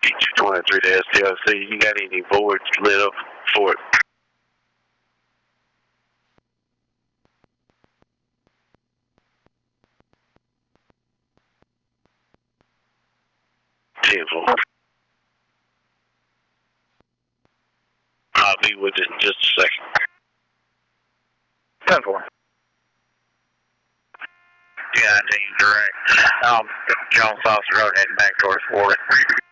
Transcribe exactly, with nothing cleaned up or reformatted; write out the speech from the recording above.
twenty-three to S T L C. You got any voids lit up for it? ten four. I'll be with it in just a second. ten four. Yeah, I think you're correct. Um, Jones Foster Road heading back towards Florida.